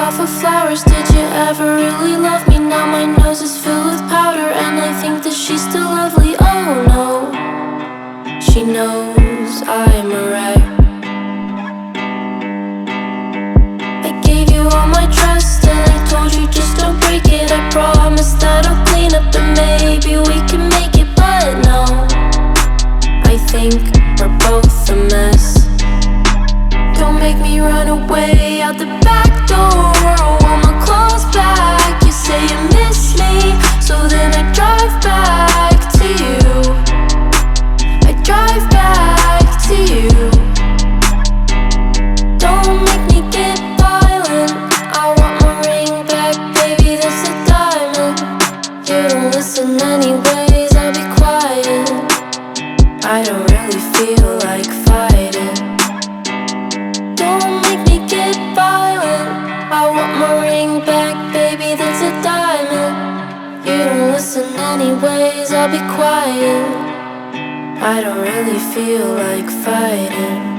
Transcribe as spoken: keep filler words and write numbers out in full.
out for flowers. Did you ever really love me? Now my nose is filled with powder, and I think that she's still lovely. Oh no, she knows I'm a wreck. I gave you all my trust, and I told you just don't break it. I promise that I'll clean up and maybe we can make it, but no, I think we're both a mess. Don't make me run away out the back door. I want my clothes back. You say you miss me, so then I drive back to you. I drive back to you. Don't make me get violent. I want my ring back, baby, that's a diamond. You don't listen anyways, I'll be quiet. I don't really feel like fighting. Don't make me get violent. I want my ring back, baby, that's a diamond. You don't listen anyways, I'll be quiet. I don't really feel like fighting.